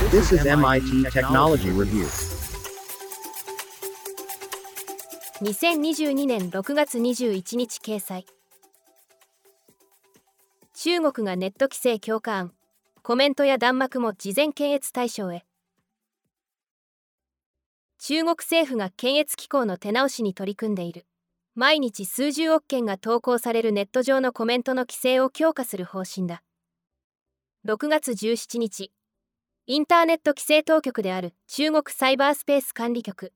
This is MIT Technology Review. 2022年6月21日掲載。中国がネット規制強化案、コメントや弾幕も事前検閲対象へ。中国政府が検閲機構の手直しに取り組んでいる。毎日数十億件が投稿されるネット上のコメントの規制を強化する方針だ。6月17日、インターネット規制当局である中国サイバースペース管理局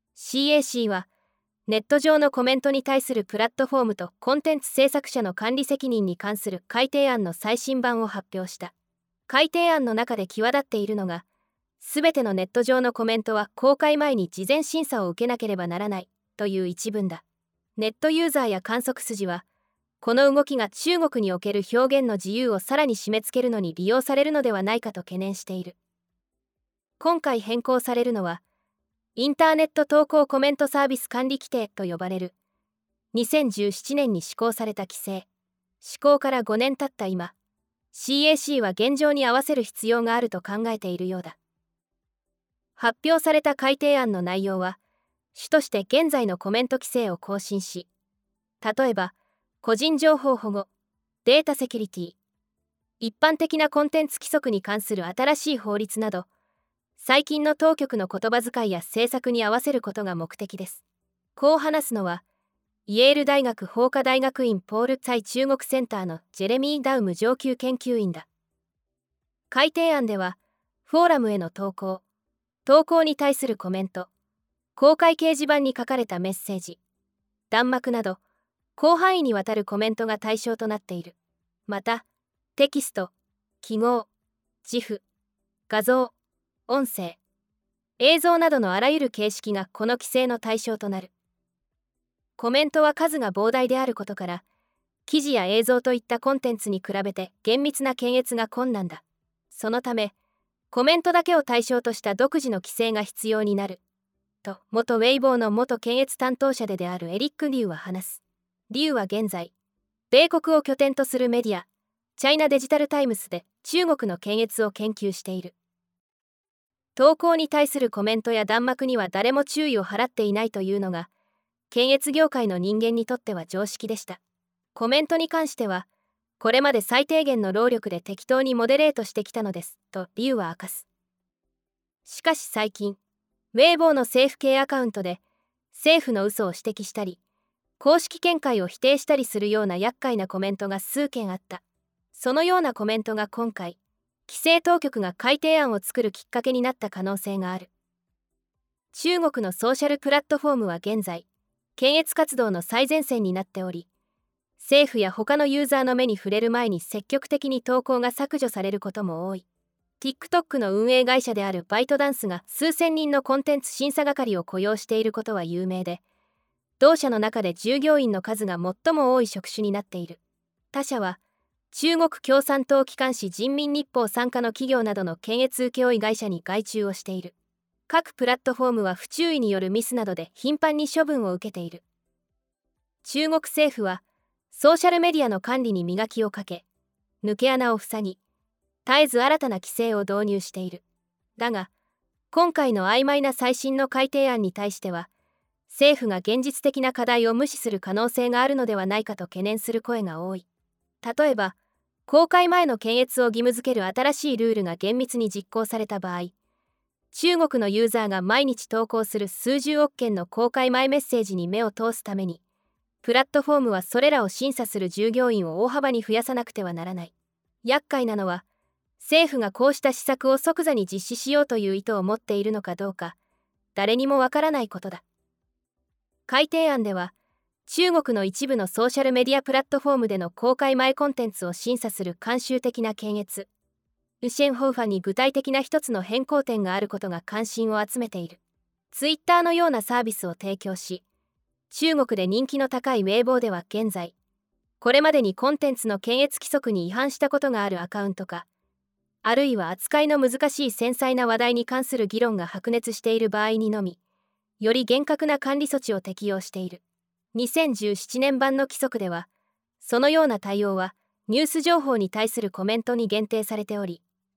CAC は、ネット上のコメントに対するプラットフォームとコンテンツ制作者の管理責任に関する改定案の最新版を発表した。改定案の中で際立っているのが、すべてのネット上のコメントは公開前に事前審査を受けなければならないという一文だ。ネットユーザーや観測筋は、この動きが中国における表現の自由をさらに締め付けるのに利用されるのではないかと懸念している。今回変更されるのは、インターネット投稿コメントサービス管理規定と呼ばれる、2017年に施行された規制。施行から5年経った今、CAC は現状に合わせる必要があると考えているようだ。発表された改定案の内容は、主として現在のコメント規制を更新し、例えば、個人情報保護、データセキュリティ、一般的なコンテンツ規則に関する新しい法律など、最近の当局の言葉遣いや政策に合わせることが目的です。こう話すのは、イェール大学法科大学院ポール・ツァイ中国センターのジェレミー・ダウム上級研究員だ。改定案では、フォーラムへの投稿に対するコメント、公開掲示板に書かれたメッセージ、弾幕など、広範囲にわたるコメントが対象となっている。また、テキスト、記号、GIF、画像、音声、映像などのあらゆる形式がこの規制の対象となる。コメントは数が膨大であることから、記事や映像といったコンテンツに比べて厳密な検閲が困難だ。そのため、コメントだけを対象とした独自の規制が必要になる。と、元ウェイボーの元検閲担当者であるエリック・リュウは話す。リュウは現在、米国を拠点とするメディア、チャイナデジタルタイムスで中国の検閲を研究している。投稿に対するコメントや弾幕には誰も注意を払っていないというのが、検閲業界の人間にとっては常識でした。コメントに関しては、これまで最低限の労力で適当にモデレートしてきたのです、とリュウは明かす。しかし最近、ウェイボーの政府系アカウントで、政府の嘘を指摘したり、公式見解を否定したりするような厄介なコメントが数件あった。そのようなコメントが今回、規制当局が改定案を作るきっかけになった可能性がある。中国のソーシャルプラットフォームは現在、検閲活動の最前線になっており、政府や他のユーザーの目に触れる前に積極的に投稿が削除されることも多い。TikTok の運営会社であるバイトダンスが数千人のコンテンツ審査係を雇用していることは有名で、同社の中で従業員の数が最も多い職種になっている。他社は、中国共産党機関紙人民日報傘下の企業などの検閲請負会社に外注をしている。各プラットフォームは不注意によるミスなどで頻繁に処分を受けている。中国政府は、ソーシャルメディアの管理に磨きをかけ、抜け穴を塞ぎ、絶えず新たな規制を導入している。だが、今回の曖昧な最新の改定案に対しては、政府が現実的な課題を無視する可能性があるのではないかと懸念する声が多い。例えば、公開前の検閲を義務付ける新しいルールが厳密に実行された場合、中国のユーザーが毎日投稿する数十億件の公開前メッセージに目を通すために、プラットフォームはそれらを審査する従業員を大幅に増やさなくてはならない。厄介なのは、政府がこうした施策を即座に実施しようという意図を持っているのかどうか、誰にもわからないことだ。改定案では、中国の一部のソーシャルメディアプラットフォームでの公開前コンテンツを審査する慣習的な検閲、ウシェンホーファに具体的な一つの変更点があることが関心を集めている。ツイッターのようなサービスを提供し、中国で人気の高いウェイボーでは現在、これまでにコンテンツの検閲規則に違反したことがあるアカウントか、あるいは扱いの難しい繊細な話題に関する議論が白熱している場合にのみ、より厳格な管理措置を適用している。2017年版の規則では、そのような対応はニュース情報に対するコメントに限定されており、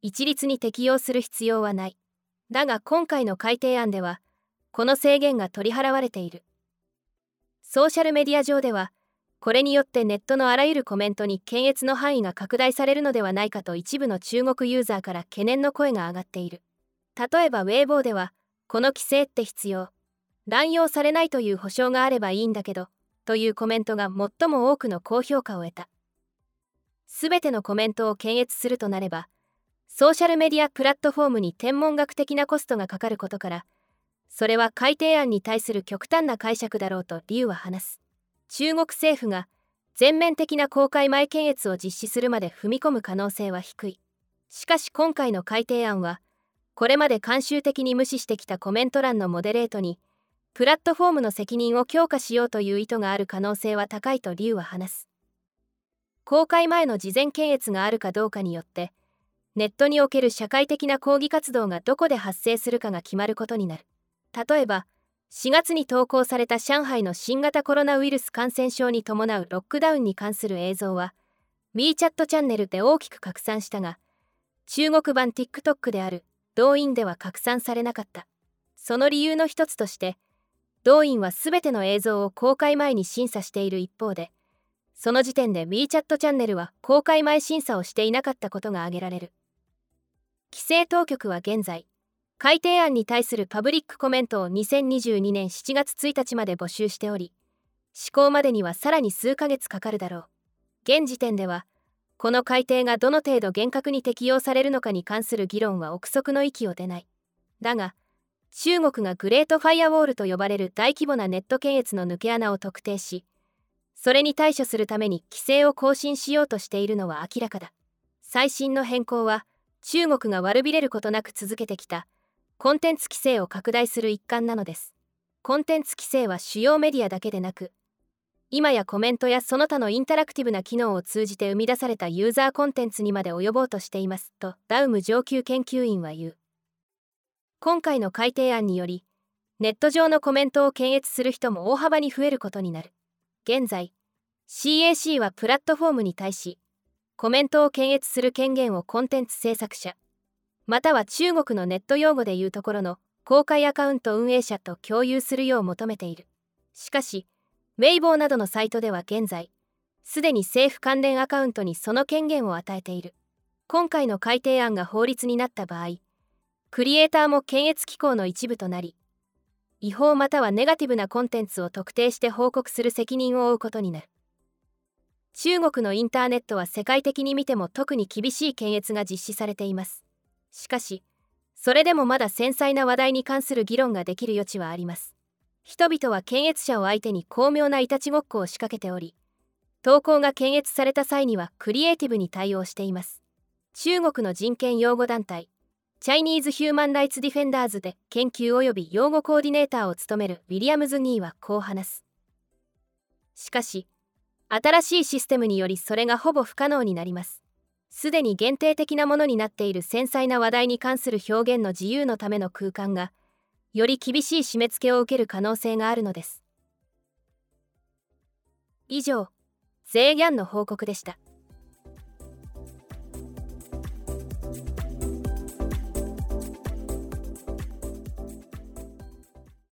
一律に適用する必要はない。だが今回の改定案では、この制限が取り払われている。ソーシャルメディア上では、これによってネットのあらゆるコメントに検閲の範囲が拡大されるのではないかと一部の中国ユーザーから懸念の声が上がっている。例えばウェイボーでは、この規制って必要。乱用されないという保証があればいいんだけど、というコメントが最も多くの高評価を得た。すべてのコメントを検閲するとなれば、ソーシャルメディアプラットフォームに天文学的なコストがかかることから、それは改定案に対する極端な解釈だろうとリュウは話す。中国政府が全面的な公開前検閲を実施するまで踏み込む可能性は低い。しかし今回の改定案は、これまで慣習的に無視してきたコメント欄のモデレートに、プラットフォームの責任を強化しようという意図がある可能性は高いとリュウは話す。公開前の事前検閲があるかどうかによって、ネットにおける社会的な抗議活動がどこで発生するかが決まることになる。例えば、4月に投稿された上海の新型コロナウイルス感染症に伴うロックダウンに関する映像は、WeChat チャンネルで大きく拡散したが、中国版 TikTok であるドウインでは拡散されなかった。その理由の一つとして、ドウインはすべての映像を公開前に審査している一方で、その時点で WeChat チャンネルは公開前審査をしていなかったことが挙げられる。規制当局は現在、改定案に対するパブリックコメントを2022年7月1日まで募集しており、施行までにはさらに数ヶ月かかるだろう。現時点では、この改定がどの程度厳格に適用されるのかに関する議論は憶測の域を出ない。だが、中国がグレートファイアウォールと呼ばれる大規模なネット検閲の抜け穴を特定し、それに対処するために規制を更新しようとしているのは明らかだ。最新の変更は、中国が悪びれることなく続けてきたコンテンツ規制を拡大する一環なのです。コンテンツ規制は主要メディアだけでなく、今やコメントやその他のインタラクティブな機能を通じて生み出されたユーザーコンテンツにまで及ぼうとしていますとダウム上級研究員は言う。今回の改定案により、ネット上のコメントを検閲する人も大幅に増えることになる。現在、CAC はプラットフォームに対し、コメントを検閲する権限をコンテンツ制作者、または中国のネット用語でいうところの公開アカウント運営者と共有するよう求めている。しかし、ウェイボーなどのサイトでは現在、すでに政府関連アカウントにその権限を与えている。今回の改定案が法律になった場合、クリエイターも検閲機構の一部となり、違法またはネガティブなコンテンツを特定して報告する責任を負うことになる。中国のインターネットは世界的に見ても特に厳しい検閲が実施されています。しかし、それでもまだ繊細な話題に関する議論ができる余地はあります。人々は検閲者を相手に巧妙ないたちごっこを仕掛けており、投稿が検閲された際にはクリエイティブに対応しています。中国の人権擁護団体、チャイニーズ・ヒューマン・ライツ・ディフェンダーズで研究及び擁護コーディネーターを務めるウィリアムズ・ニーはこう話す。しかし、新しいシステムによりそれがほぼ不可能になります。すでに限定的なものになっている繊細な話題に関する表現の自由のための空間が、より厳しい締め付けを受ける可能性があるのです。以上、ゼーギャンの報告でした。